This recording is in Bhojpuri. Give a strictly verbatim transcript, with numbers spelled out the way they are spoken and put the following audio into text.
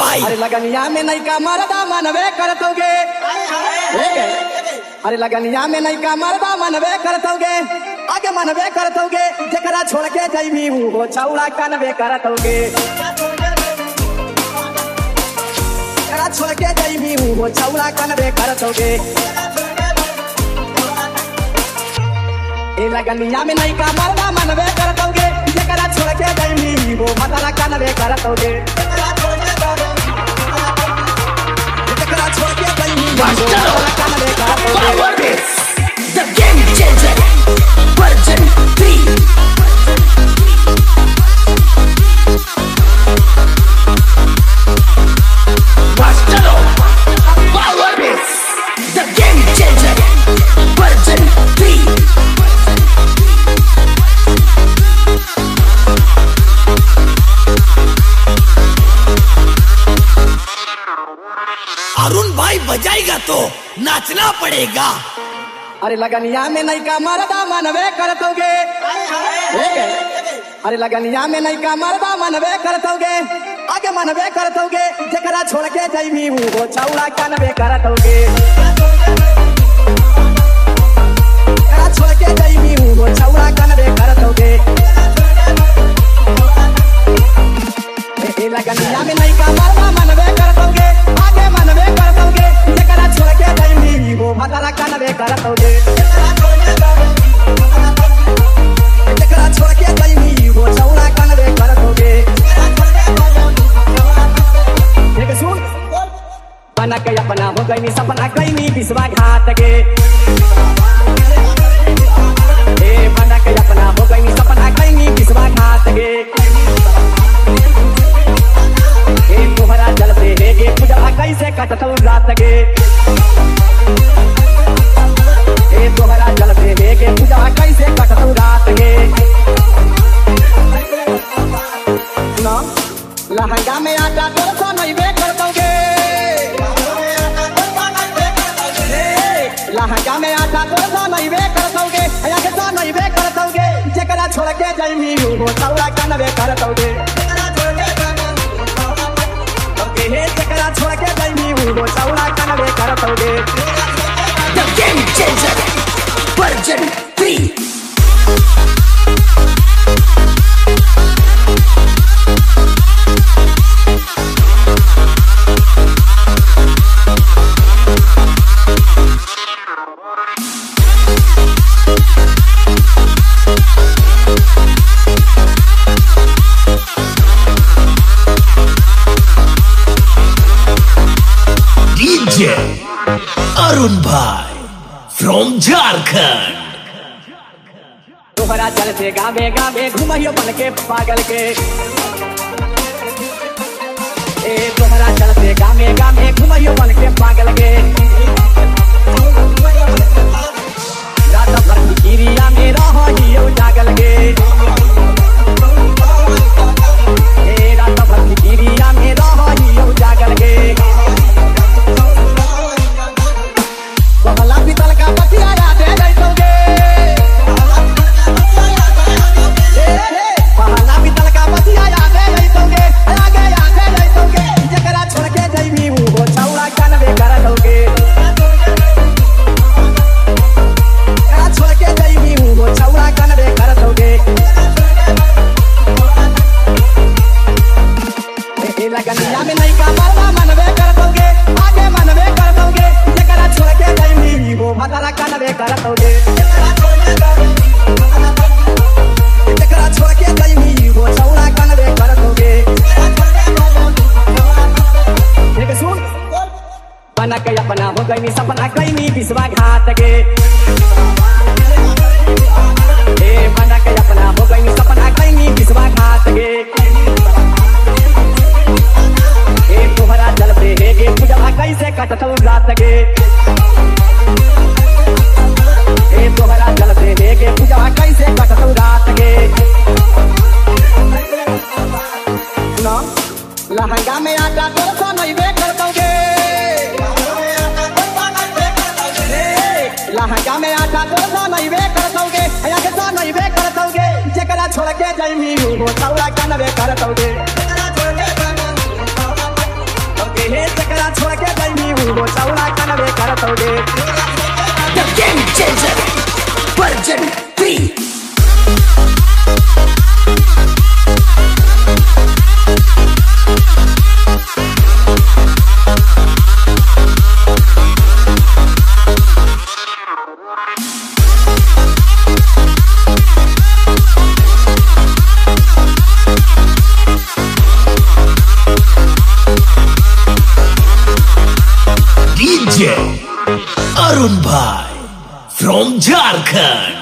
भाई। अरे लगनिया में नहीं का मरदा मनवे करतोगे, अरे लगनिया में नहीं का मरदा मनवे करतोगे, आगे मनवे करतोगे, जकरा छोड़ के जइबी वो छौड़ा कनवे करतोगे, जकरा छोड़ के जइबी वो छौड़ा कनवे करतोगे। ए लगनिया में नहीं का मरदा मनवे करतोगे, जकरा छोड़ के जइबी वो मतला कनवे करतोगे, जकरा छोड़ के जइबी वो मतला कनवे करतोगे। The game changer version three. Master of Power Beats. The game changer version three. Arun भाई बजाएगा तो नाचना पड़ेगा। अरे लगनिया में नहीं का मरदा मनवे करतोगे, अरे लगनिया में नहीं का मरदा मनवे करतोगे, आगे मनवे करतोगे, जकरा छोड़ के जइबी वो छौड़ा कनवे करतोगे, जकरा छोड़ के जइबी वो छौड़ा कनवे करतोगे। ए लगनिया में नहीं का मरदा मनवे करतोगे, आगे मनवे करतोगे, जकरा छोड़ के जइबी वो मतला कनवे करतोगे, जकरा छोड़ के जइबी वो छौड़ा कनवे करतोगे। देख सुन बना के अपना हो गई सपना कईनी विश्वासघात के, ए बना के अपना हो गई सपना कईनी विश्वासघात के, ए तोहरा जल से हेगे पूजा कैसे कटतौ रात के, ए तोहरा जल से हेगे पूजा कैसे कटतौ रात के। सुनो लहंगा में आटा तोर तो नहीं बे करतोगे, लहंगा में आटा तोर तो नहीं बे करतोगे, आगे तो नहीं बे करतोगे, जकरा छोड़ के जइबी वो छौड़ा कनवे करतोगे, हे जकरा छोड़ के जइबी वो छौड़ा कनवे करतोगे। The game changer version three. D J Arun भाई from झारखंड। तोहरा चलते गावे गावे घुमैयो बन के पागल के, ए तोहरा चलते गावे गावे घुमैयो बन के पागल के, रात भर फिकिरिया में रहियो जागल के, ए रात भर फिकिरिया में रहियो जागल के। बबला पीतल का बतिया याद है जइतोगे, पहला पीतल का बतिया याद है जइतोगे, आगे याद है जइतोगे, जकरा छोड़ के जइबी वो छौड़ा कनवे करतोगे, जकरा छोड़ के जइबी वो छौड़ा कनवे करतोगे। ए लगनिया में नहीं का मरदा मनवे करतोगे, आगे मनवे करतोगे, जकरा छोड़ के जइबी वो मतला कनवे करतोगे, जकरा छोड़ के जइबी वो छौड़ा कनवे करतोगे। देख सुन बना के अपना हो गई सपना कईनी विश्वासघात के, ए बना के अपना हो गई सपना कईनी विश्वासघात के, ए तोहरा जल से हेगे पूजा कैसे कटतौ रात के, ए तोहरा जल से हेगे पूजा कैसे कटतौ रात के। सुनो लहंगा में आटा तोर तो नहीं बे करतोगे, लहंगा में आटा तोर तो नहीं बे करतोगे, आगे तो नहीं बे करतोगे, जकरा छोड़ के जइबी वो छौड़ा कनवे करतोगे, हो चौला कनवे करतौ गे The Game Changer Version three. D J Arun Bhai from Jharkhand.